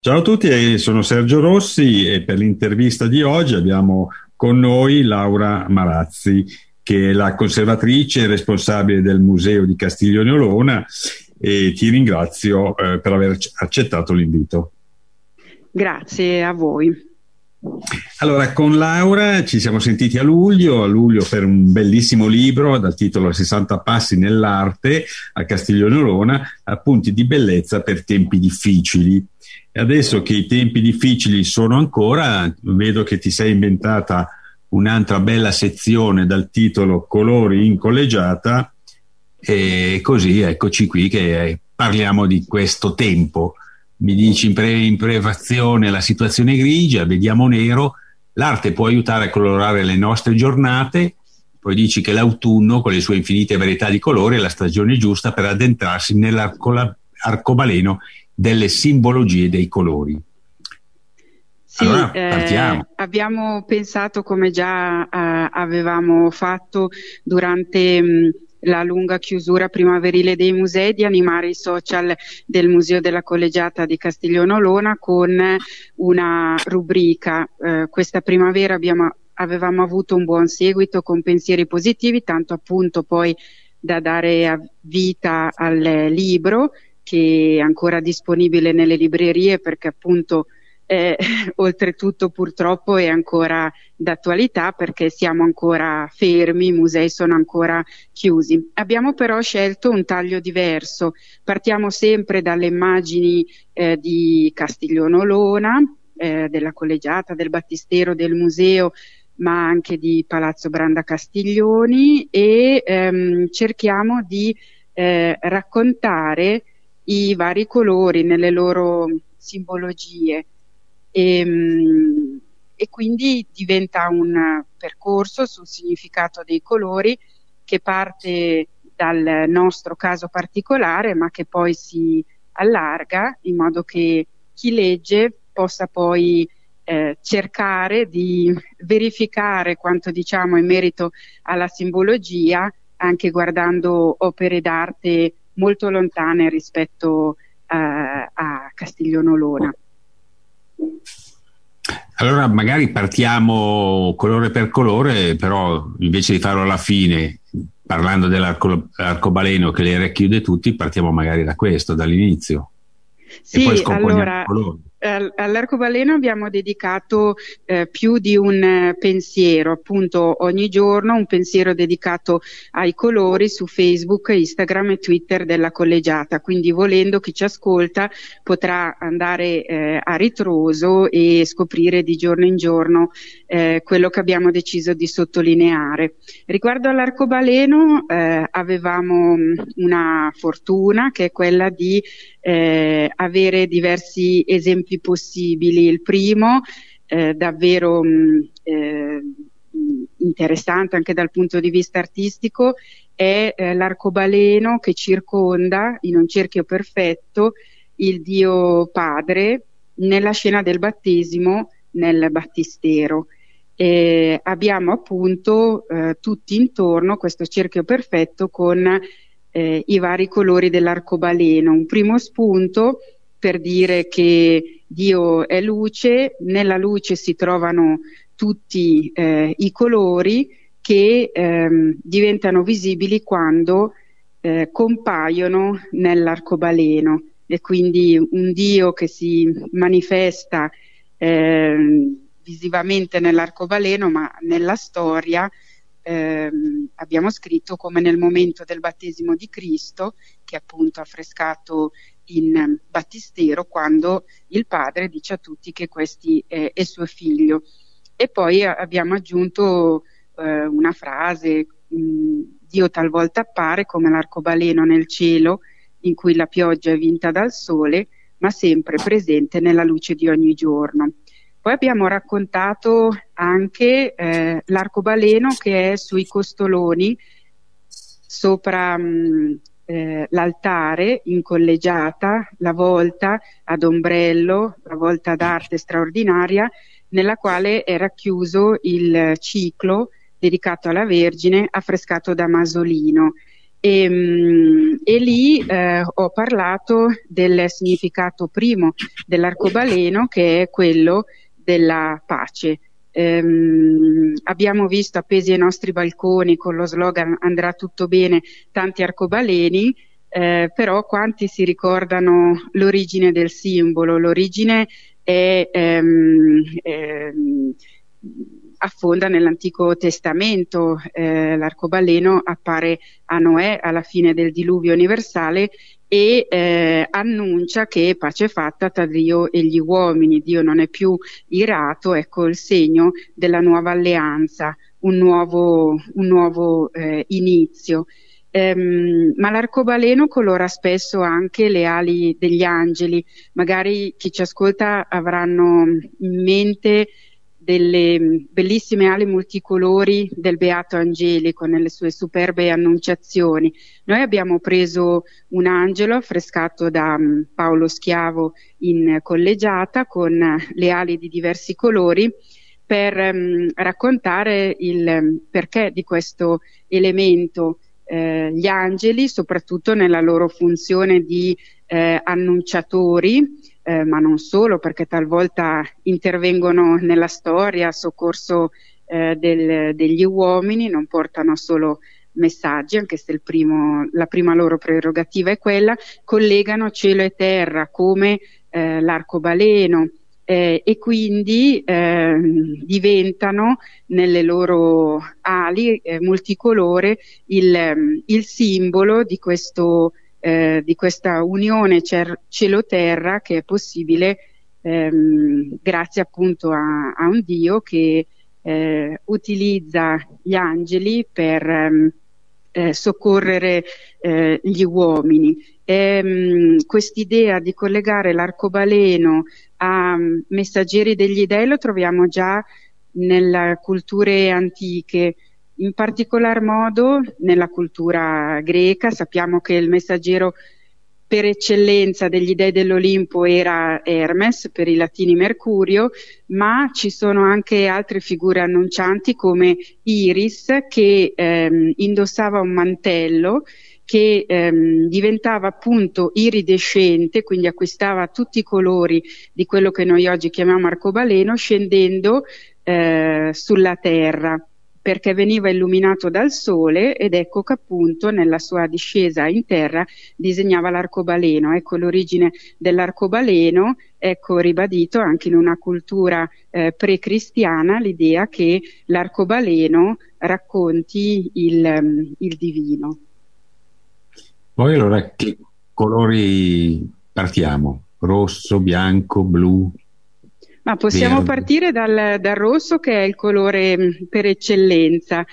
Ciao a tutti, sono Sergio Rossi e per l'intervista di oggi abbiamo con noi Laura Marazzi, che è la conservatrice e responsabile del Museo di Castiglione Olona, e ti ringrazio per aver accettato l'invito. Grazie a voi. Allora, con Laura ci siamo sentiti a luglio per un bellissimo libro dal titolo 60 passi nell'arte a Castiglione Olona, appunti di bellezza per tempi difficili. E adesso che i tempi difficili sono ancora, vedo che ti sei inventata un'altra bella sezione dal titolo Colori in collegiata, e così eccoci qui che parliamo di questo tempo. Mi dici in prefazione la situazione è grigia, vediamo nero, l'arte può aiutare a colorare le nostre giornate, poi dici che l'autunno con le sue infinite varietà di colori è la stagione giusta per addentrarsi nell'arcobaleno delle simbologie dei colori. Sì, Allora partiamo. abbiamo pensato, come già avevamo fatto durante la lunga chiusura primaverile dei musei, di animare i social del Museo della Collegiata di Castiglione Olona con una rubrica. Questa primavera avevamo avuto un buon seguito con pensieri positivi, tanto appunto poi da dare vita al libro, che è ancora disponibile nelle librerie, perché appunto oltretutto purtroppo è ancora d'attualità, perché siamo ancora fermi, i musei sono ancora chiusi. Abbiamo però scelto un taglio diverso, partiamo sempre dalle immagini di Castiglione Olona, della Collegiata, del Battistero, del museo, ma anche di Palazzo Branda Castiglioni, e cerchiamo di raccontare i vari colori nelle loro simbologie. E quindi diventa un percorso sul significato dei colori che parte dal nostro caso particolare, ma che poi si allarga in modo che chi legge possa poi cercare di verificare quanto diciamo in merito alla simbologia, anche guardando opere d'arte molto lontane rispetto a Castiglione Olona. Allora magari partiamo colore per colore, però invece di farlo alla fine, parlando dell'arcobaleno che le racchiude tutti, partiamo magari da questo, dall'inizio, e poi Sì, scomponiamo i allora colori. all'arcobaleno abbiamo dedicato più di un pensiero, appunto ogni giorno un pensiero dedicato ai colori su Facebook, Instagram e Twitter della collegiata, quindi volendo chi ci ascolta potrà andare a ritroso e scoprire di giorno in giorno quello che abbiamo deciso di sottolineare. Riguardo all'arcobaleno avevamo una fortuna, che è quella di avere diversi esempi possibili. Il primo, davvero interessante anche dal punto di vista artistico, è l'arcobaleno che circonda in un cerchio perfetto il Dio Padre nella scena del battesimo nel battistero. Abbiamo appunto tutti intorno questo cerchio perfetto con i vari colori dell'arcobaleno. Un primo spunto per dire che Dio è luce, nella luce si trovano tutti i colori che diventano visibili quando compaiono nell'arcobaleno, e quindi un Dio che si manifesta visivamente nell'arcobaleno, ma nella storia abbiamo scritto come nel momento del battesimo di Cristo, che appunto ha affrescato in battistero, quando il padre dice a tutti che questi è suo figlio. E poi abbiamo aggiunto una frase: Dio talvolta appare come l'arcobaleno nel cielo, in cui la pioggia è vinta dal sole, ma sempre presente nella luce di ogni giorno. Poi abbiamo raccontato anche l'arcobaleno che è sui costoloni sopra l'altare in collegiata, la volta ad ombrello, la volta d'arte straordinaria, nella quale è racchiuso il ciclo dedicato alla Vergine, affrescato da Masolino. E lì ho parlato del significato primo dell'arcobaleno, che è quello della pace. Abbiamo visto appesi ai nostri balconi con lo slogan "andrà tutto bene" tanti arcobaleni, però quanti si ricordano l'origine del simbolo? L'origine affonda nell'Antico Testamento. L'arcobaleno appare a Noè alla fine del diluvio universale e annuncia che è pace fatta tra Dio e gli uomini. Dio non è più irato, ecco il segno della nuova alleanza, un nuovo inizio. Ma l'arcobaleno colora spesso anche le ali degli angeli. Magari chi ci ascolta avranno in mente delle bellissime ali multicolori del Beato Angelico nelle sue superbe annunciazioni. Noi abbiamo preso un angelo affrescato da Paolo Schiavo in collegiata con le ali di diversi colori per raccontare il perché di questo elemento. Gli angeli, soprattutto nella loro funzione di annunciatori, ma non solo, perché talvolta intervengono nella storia a soccorso degli uomini, non portano solo messaggi, anche se la prima loro prerogativa è quella, collegano cielo e terra come l'arcobaleno. E quindi diventano nelle loro ali multicolore il simbolo di questa unione cielo-terra che è possibile grazie appunto a un Dio che utilizza gli angeli per soccorrere gli uomini. Quest'idea di collegare l'arcobaleno a messaggeri degli dei lo troviamo già nelle culture antiche, in particolar modo nella cultura greca. Sappiamo che il messaggero per eccellenza degli dei dell'Olimpo era Hermes, per i latini Mercurio, ma ci sono anche altre figure annuncianti come Iris, che indossava un mantello che diventava appunto iridescente, quindi acquistava tutti i colori di quello che noi oggi chiamiamo arcobaleno, scendendo sulla terra, perché veniva illuminato dal sole, ed ecco che appunto nella sua discesa in terra disegnava l'arcobaleno. Ecco l'origine dell'arcobaleno, ecco ribadito anche in una cultura pre-cristiana l'idea che l'arcobaleno racconti il divino. Poi allora che colori partiamo? Rosso, bianco, blu? Ma possiamo verde. partire dal rosso, che è il colore per eccellenza.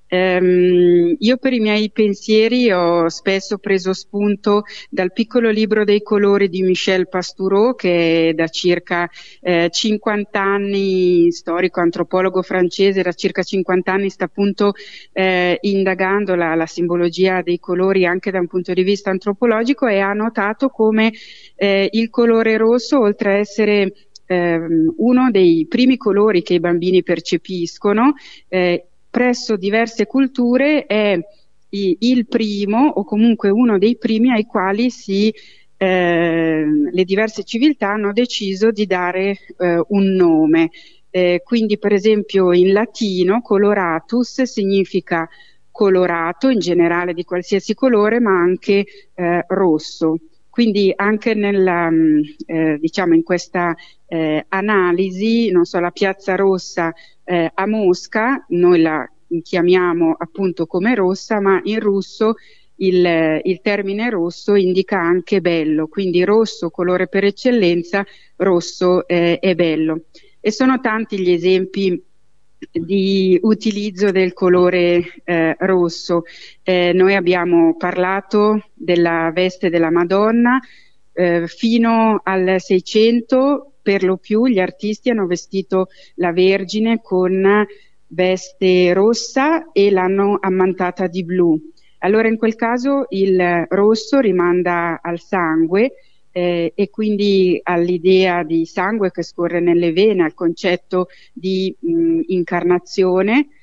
Io per i miei pensieri ho spesso preso spunto dal piccolo libro dei colori di Michel Pastoureau, che è da circa 50 anni, storico antropologo francese, da circa 50 anni sta appunto indagando la simbologia dei colori anche da un punto di vista antropologico, e ha notato come il colore rosso, oltre a essere uno dei primi colori che i bambini percepiscono, presso diverse culture è il primo, o comunque uno dei primi ai quali le diverse civiltà hanno deciso di dare un nome. Quindi per esempio in latino coloratus significa colorato in generale di qualsiasi colore, ma anche rosso. Quindi anche diciamo in questa analisi, non so, la Piazza Rossa a Mosca, noi la chiamiamo appunto come rossa, ma in russo il termine rosso indica anche bello, quindi rosso, colore per eccellenza, rosso è bello. E sono tanti gli esempi di utilizzo del colore rosso. Noi abbiamo parlato della veste della Madonna. Fino al 600 per lo più gli artisti hanno vestito la Vergine con veste rossa e l'hanno ammantata di blu. Allora in quel caso il rosso rimanda al sangue e quindi all'idea di sangue che scorre nelle vene, al concetto di incarnazione.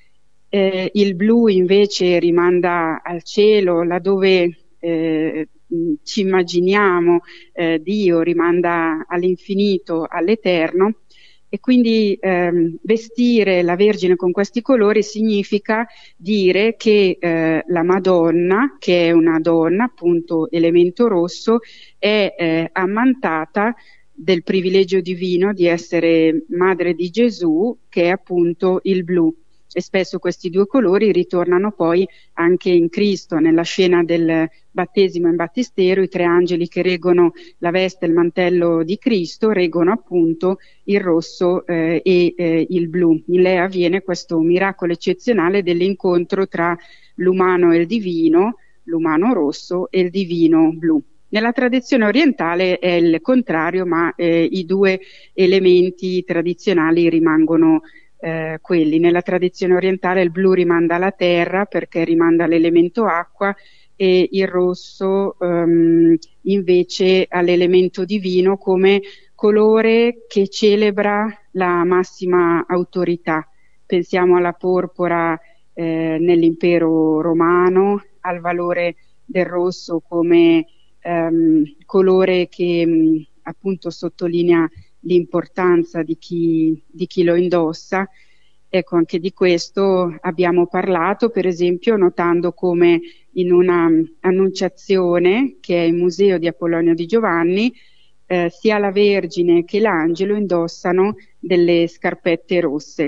Il blu invece rimanda al cielo, laddove ci immaginiamo Dio, rimanda all'infinito, all'eterno. E quindi vestire la Vergine con questi colori significa dire che la Madonna, che è una donna, appunto elemento rosso, è ammantata del privilegio divino di essere madre di Gesù, che è appunto il blu. E spesso questi due colori ritornano poi anche in Cristo, nella scena del battesimo in battistero. I tre angeli che reggono la veste e il mantello di Cristo reggono appunto il rosso e il blu. In lei avviene questo miracolo eccezionale dell'incontro tra l'umano e il divino, l'umano rosso e il divino blu. Nella tradizione orientale è il contrario, ma i due elementi tradizionali rimangono quelli. Nella tradizione orientale il blu rimanda alla terra perché rimanda all'elemento acqua, e il rosso invece all'elemento divino come colore che celebra la massima autorità. Pensiamo alla porpora nell'impero romano, al valore del rosso come colore che appunto sottolinea l'importanza di chi lo indossa. Ecco, anche di questo abbiamo parlato, per esempio, notando come in una annunciazione che è il museo di Apollonio di Giovanni, sia la Vergine che l'Angelo indossano delle scarpette rosse.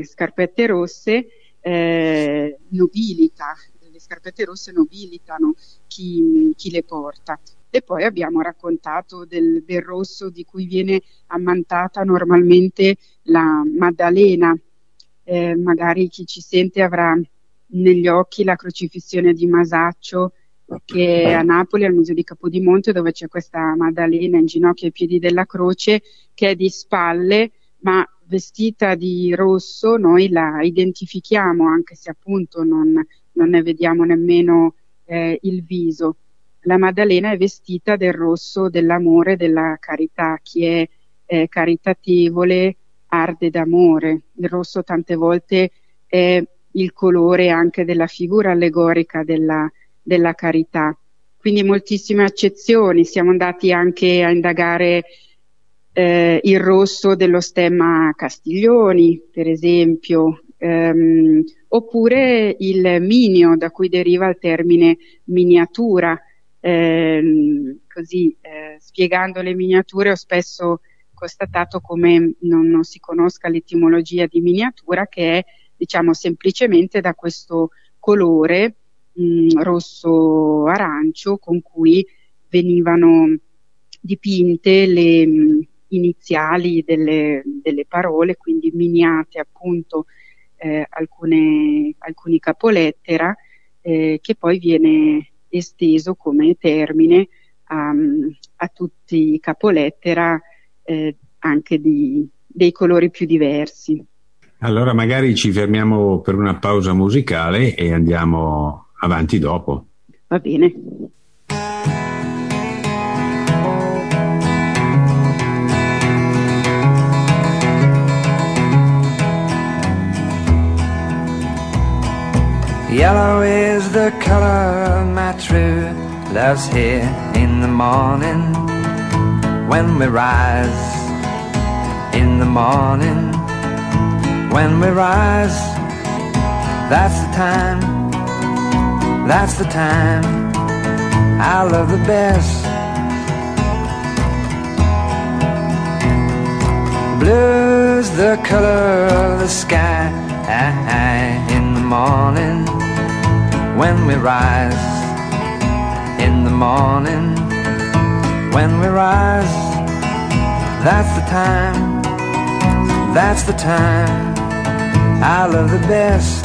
Nobilita, le scarpette rosse nobilitano chi le porta. E poi abbiamo raccontato del rosso di cui viene ammantata normalmente la Maddalena. Magari chi ci sente avrà negli occhi la crocifissione di Masaccio, che è a Napoli, al Museo di Capodimonte, dove c'è questa Maddalena in ginocchio ai piedi della croce, che è di spalle, ma vestita di rosso. Noi la identifichiamo, anche se appunto non ne vediamo nemmeno il viso. La Maddalena è vestita del rosso dell'amore, della carità. Chi è caritatevole arde d'amore. Il rosso tante volte è il colore anche della figura allegorica della carità. Quindi moltissime accezioni. Siamo andati anche a indagare il rosso dello stemma Castiglioni, per esempio, oppure il minio, da cui deriva il termine miniatura. Spiegando le miniature ho spesso constatato come non si conosca l'etimologia di miniatura, che è, diciamo, semplicemente da questo colore rosso arancio con cui venivano dipinte le iniziali delle parole, quindi miniate appunto alcuni capolettera, che poi viene esteso come termine a tutti i capolettera, anche dei colori più diversi. Allora magari ci fermiamo per una pausa musicale e andiamo avanti dopo. Va bene. Yellow is the color of my true love's here in the morning when we rise. In the morning when we rise, that's the time I love the best. Blue's the color of the sky in the morning when we rise. In the morning when we rise, that's the time I love the best.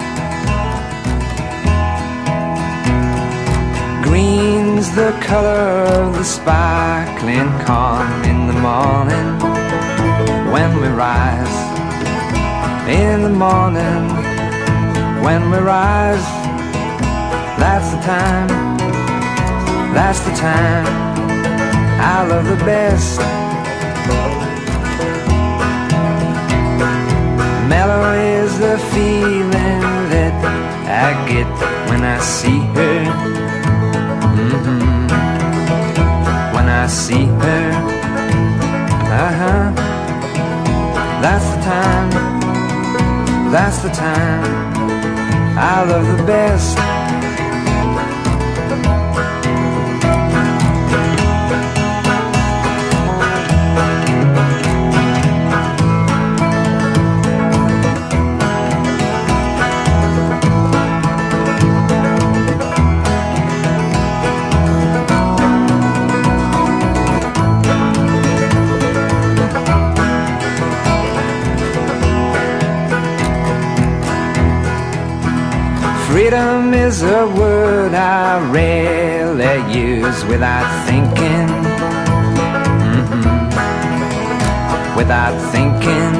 Green's the color of the sparkling corn in the morning when we rise. In the morning when we rise, that's the time I love the best. Mellow is the feeling that I get when I see her. When I see her, that's the time, that's the time I love the best. Freedom is a word I rarely use without thinking, without thinking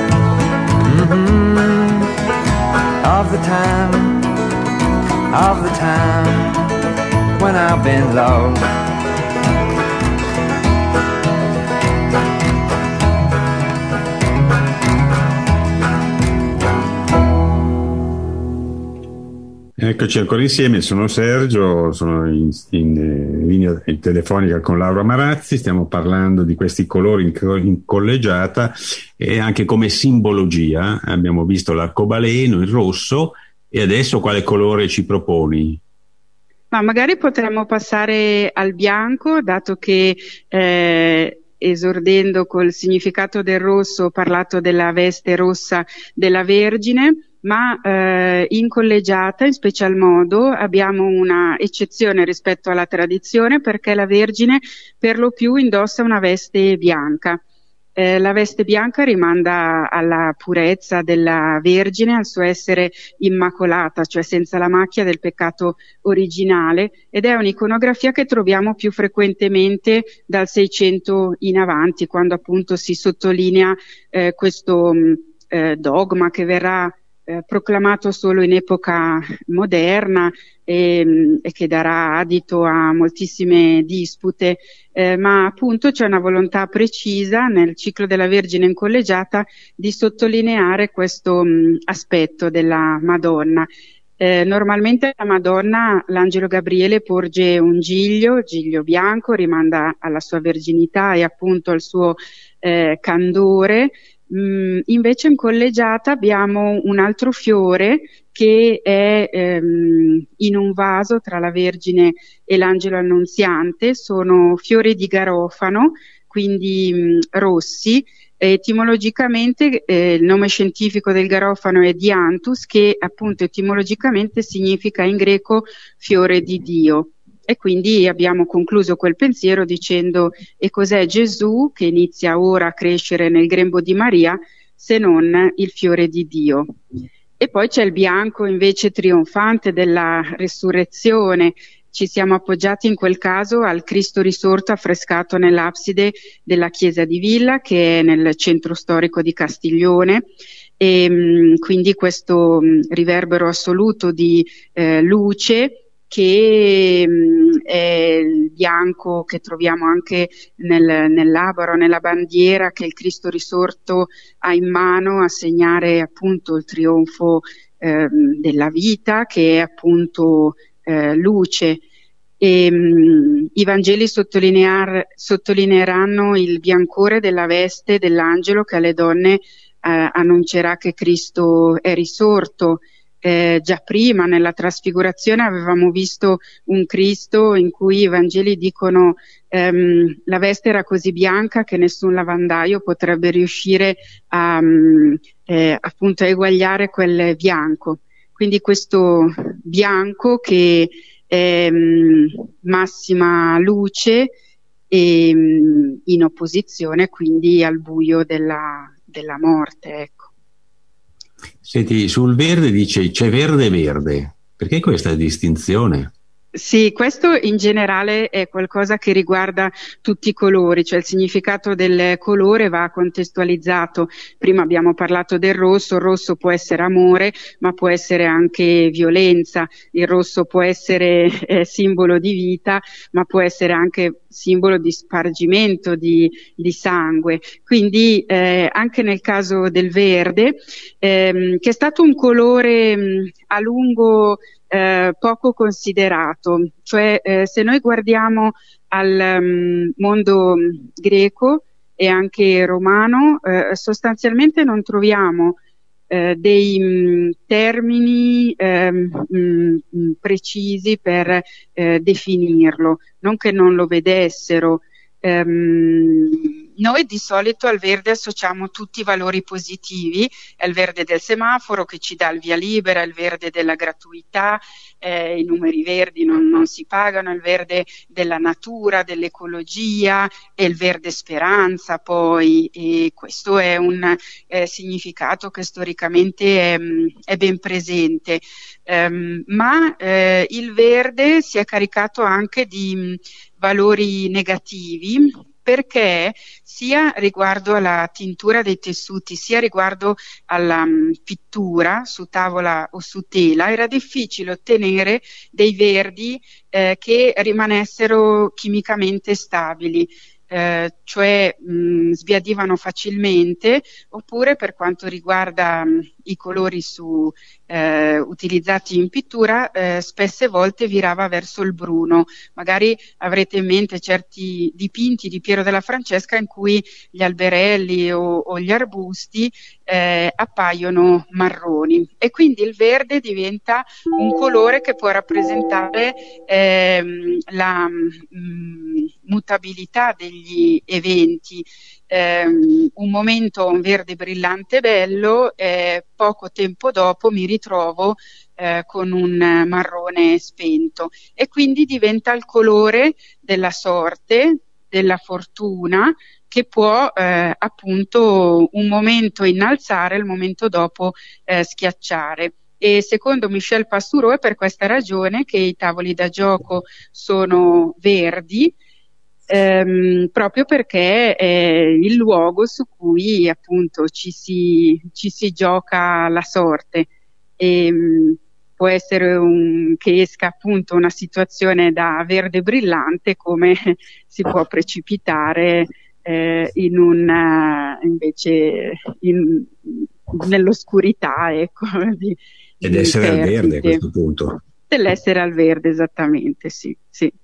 of the time when I've been low. Eccoci ancora insieme, sono Sergio, sono in linea telefonica con Laura Marazzi, stiamo parlando di questi colori in collegiata e anche come simbologia. Abbiamo visto l'arcobaleno, il rosso, e adesso quale colore ci proponi? Ma magari potremmo passare al bianco, dato che esordendo col significato del rosso ho parlato della veste rossa della Vergine, ma in collegiata in special modo abbiamo una eccezione rispetto alla tradizione, perché la Vergine per lo più indossa una veste bianca. La veste bianca rimanda alla purezza della Vergine, al suo essere immacolata, cioè senza la macchia del peccato originale, ed è un'iconografia che troviamo più frequentemente dal 600 in avanti, quando appunto si sottolinea questo dogma che verrà proclamato solo in epoca moderna e che darà adito a moltissime dispute, ma appunto c'è una volontà precisa nel ciclo della Vergine in collegiata di sottolineare questo aspetto della Madonna. Normalmente la Madonna, l'angelo Gabriele porge un giglio bianco, rimanda alla sua verginità e appunto al suo candore. Invece in collegiata abbiamo un altro fiore che è in un vaso tra la Vergine e l'angelo annunziante. Sono fiori di garofano, quindi rossi. Etimologicamente il nome scientifico del garofano è Dianthus, che appunto etimologicamente significa in greco fiore di Dio. E quindi abbiamo concluso quel pensiero dicendo: e cos'è Gesù che inizia ora a crescere nel grembo di Maria se non il fiore di Dio? E poi c'è il bianco invece trionfante della resurrezione. Ci siamo appoggiati in quel caso al Cristo risorto affrescato nell'abside della chiesa di Villa, che è nel centro storico di Castiglione, e quindi questo riverbero assoluto di luce, che è il bianco che troviamo anche nell'abaro, nella bandiera che il Cristo risorto ha in mano a segnare appunto il trionfo della vita, che è appunto luce. I Vangeli sottolineeranno il biancore della veste dell'angelo che alle donne annuncerà che Cristo è risorto. Già prima nella trasfigurazione avevamo visto un Cristo in cui i Vangeli dicono la veste era così bianca che nessun lavandaio potrebbe riuscire a appunto a eguagliare quel bianco. Quindi questo bianco che è massima luce e in opposizione quindi al buio della morte, ecco. Senti, sul verde dice c'è verde verde, perché questa distinzione? Sì, questo in generale è qualcosa che riguarda tutti i colori, cioè il significato del colore va contestualizzato. Prima abbiamo parlato del rosso, il rosso può essere amore, ma può essere anche violenza, il rosso può essere simbolo di vita, ma può essere anche simbolo di spargimento di sangue. Quindi anche nel caso del verde, che è stato un colore a lungo poco considerato, cioè se noi guardiamo al mondo greco e anche romano, sostanzialmente non troviamo dei termini precisi per definirlo, non che non lo vedessero. Noi di solito al verde associamo tutti i valori positivi, è il verde del semaforo che ci dà il via libera, il verde della gratuità, i numeri verdi non si pagano, il verde della natura, dell'ecologia e il verde speranza poi, e questo è un significato che storicamente è ben presente, ma il verde si è caricato anche di valori negativi, perché sia riguardo alla tintura dei tessuti, sia riguardo alla pittura su tavola o su tela, era difficile ottenere dei verdi che rimanessero chimicamente stabili. Cioè sbiadivano facilmente, oppure per quanto riguarda i colori utilizzati in pittura, spesse volte virava verso il bruno. Magari avrete in mente certi dipinti di Piero della Francesca in cui gli alberelli o gli arbusti appaiono marroni, e quindi il verde diventa un colore che può rappresentare la mutabilità degli eventi. Un momento un verde brillante bello, poco tempo dopo mi ritrovo con un marrone spento, e quindi diventa il colore della sorte, della fortuna, che può appunto un momento innalzare, il momento dopo schiacciare. E secondo Michel Pastoureau è per questa ragione che i tavoli da gioco sono verdi, proprio perché è il luogo su cui appunto ci si gioca la sorte, e può essere che esca appunto una situazione da verde brillante, come si può precipitare invece nell'oscurità, ecco, ed essere al verde a questo punto. Dell'essere al verde, esattamente, sì.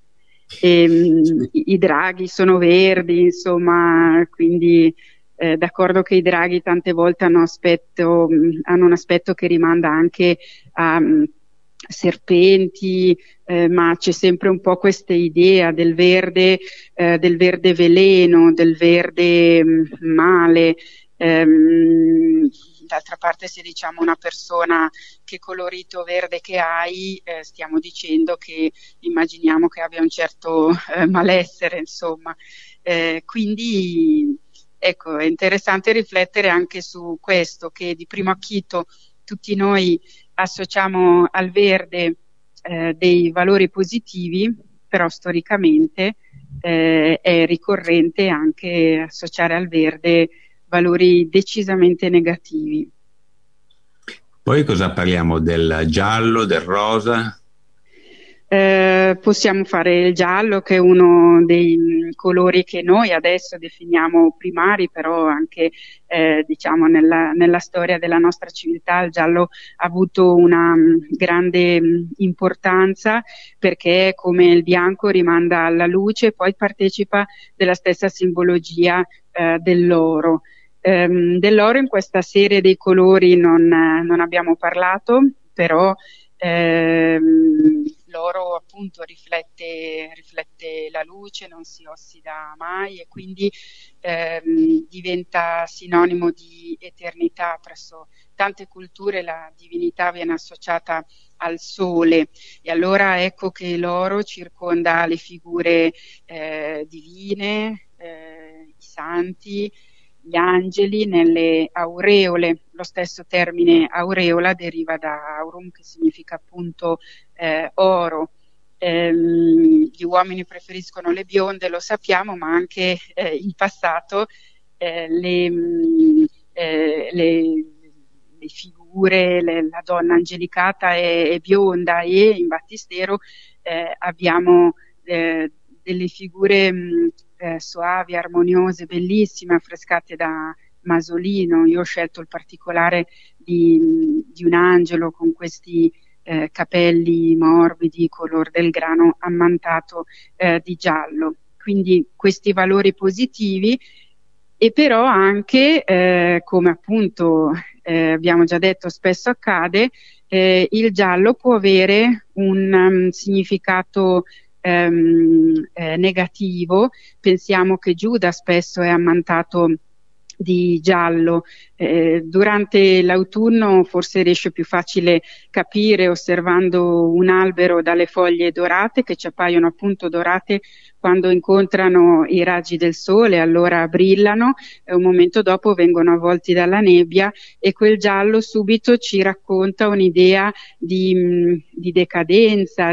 I draghi sono verdi, insomma, quindi d'accordo che i draghi tante volte hanno un aspetto che rimanda anche a serpenti, ma c'è sempre un po' questa idea del verde veleno, del verde male. D'altra parte, se diciamo una persona che colorito verde che hai, stiamo dicendo che immaginiamo che abbia un certo malessere, insomma. Quindi ecco, è interessante riflettere anche su questo, che di primo acchito tutti noi associamo al verde dei valori positivi, però storicamente è ricorrente anche associare al verde valori decisamente negativi. Poi cosa parliamo? Del giallo, del rosa? Possiamo fare il giallo, che è uno dei colori che noi adesso definiamo primari, però anche diciamo nella storia della nostra civiltà il giallo ha avuto una grande importanza, perché come il bianco rimanda alla luce e poi partecipa della stessa simbologia dell'oro. Dell'oro in questa serie dei colori non abbiamo parlato, però l'oro appunto riflette la luce, non si ossida mai, e quindi diventa sinonimo di eternità. Presso tante culture la divinità viene associata al sole, e allora ecco che l'oro circonda le figure divine, i santi, gli angeli nelle aureole. Lo stesso termine aureola deriva da aurum, che significa appunto oro. Gli uomini preferiscono le bionde, lo sappiamo, ma anche in passato le figure, la donna angelicata è bionda, e in Battistero abbiamo delle figure soavi, armoniose, bellissime, affrescate da Masolino. Io ho scelto il particolare di un angelo con questi capelli morbidi, color del grano, ammantato di giallo. Quindi questi valori positivi, e però anche, come appunto abbiamo già detto spesso accade, il giallo può avere un significato negativo. Pensiamo che Giuda spesso è ammantato di giallo. Durante l'autunno forse riesce più facile capire osservando un albero dalle foglie dorate, che ci appaiono appunto dorate quando incontrano i raggi del sole, allora brillano, e un momento dopo vengono avvolti dalla nebbia, e quel giallo subito ci racconta un'idea di decadenza,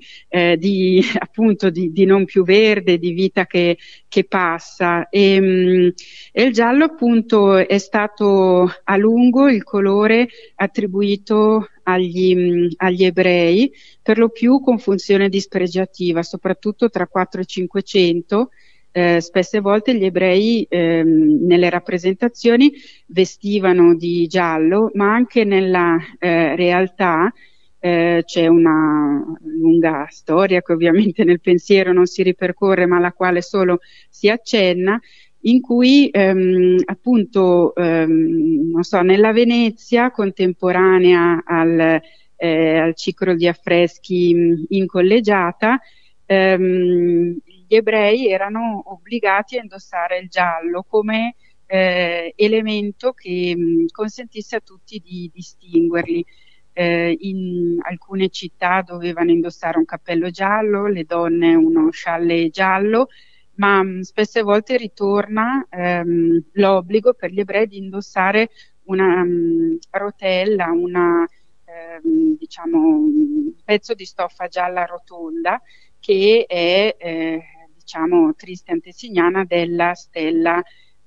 appunto di non più verde, di vita che passa. E il giallo appunto è stato a lungo il colore attribuito agli ebrei, per lo più con funzione dispregiativa, soprattutto tra 4 e 500. Spesse volte gli ebrei nelle rappresentazioni vestivano di giallo, ma anche nella realtà c'è una lunga storia che ovviamente nel pensiero non si ripercorre, ma alla quale solo si accenna, in cui appunto non so, nella Venezia contemporanea al ciclo di affreschi in collegiata, gli ebrei erano obbligati a indossare il giallo come elemento che consentisse a tutti di distinguerli. In alcune città dovevano indossare un cappello giallo, le donne uno scialle giallo, ma spesse volte ritorna l'obbligo per gli ebrei di indossare una rotella, diciamo un pezzo di stoffa gialla rotonda, che è diciamo triste antesignana della stella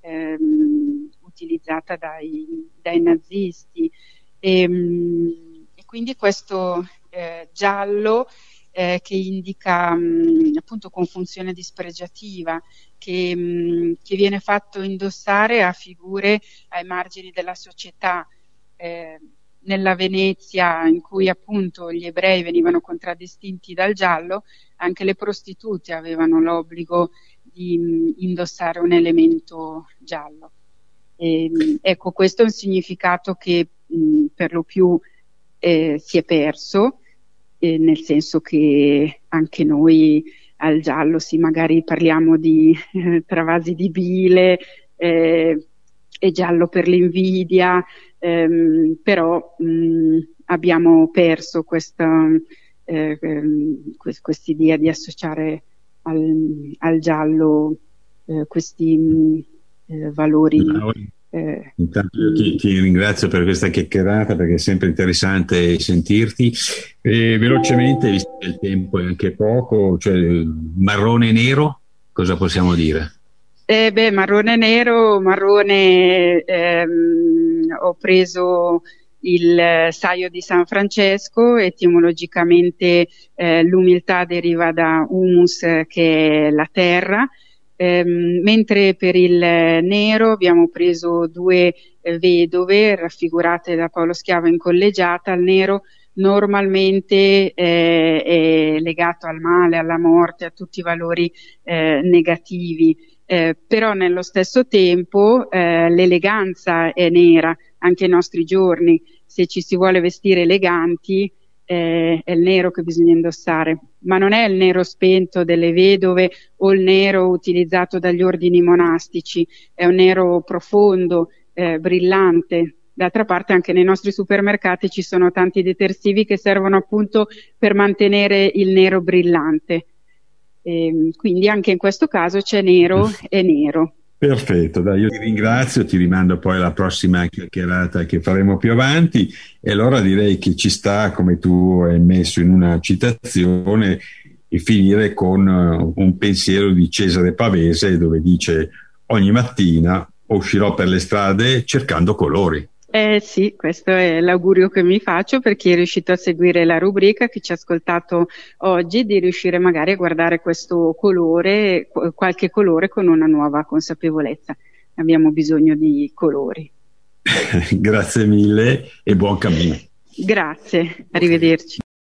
utilizzata dai nazisti. E quindi questo giallo che indica appunto con funzione dispregiativa, che viene fatto indossare a figure ai margini della società. Nella Venezia, in cui appunto gli ebrei venivano contraddistinti dal giallo, anche le prostitute avevano l'obbligo di indossare un elemento giallo. Ecco, questo è un significato che per lo più si è perso, nel senso che anche noi al giallo magari parliamo di travasi di bile, e giallo per l'invidia, però abbiamo perso quest'idea di associare al giallo questi valori. Intanto io ti ringrazio per questa chiacchierata, perché è sempre interessante sentirti. Velocemente, visto che il tempo è anche poco, cioè marrone e nero, cosa possiamo dire? Marrone nero, ho preso il saio di San Francesco. Etimologicamente l'umiltà deriva da humus, che è la terra, mentre per il nero abbiamo preso 2 vedove raffigurate da Paolo Schiavo in collegiata. Il nero normalmente è legato al male, alla morte, a tutti i valori negativi, però nello stesso tempo l'eleganza è nera anche ai nostri giorni. Se ci si vuole vestire eleganti, è il nero che bisogna indossare, ma non è il nero spento delle vedove o il nero utilizzato dagli ordini monastici, è un nero profondo, brillante. D'altra parte anche nei nostri supermercati ci sono tanti detersivi che servono appunto per mantenere il nero brillante, quindi anche in questo caso c'è nero e nero. Perfetto, dai, io ti ringrazio, ti rimando poi alla prossima chiacchierata che faremo più avanti, e allora direi che ci sta, come tu hai messo in una citazione, e finire con un pensiero di Cesare Pavese, dove dice: ogni mattina uscirò per le strade cercando colori. Sì, questo è l'augurio che mi faccio per chi è riuscito a seguire la rubrica, chi ci ha ascoltato oggi, di riuscire magari a guardare questo colore, qualche colore, con una nuova consapevolezza. Abbiamo bisogno di colori. Grazie mille e buon cammino. Grazie, arrivederci.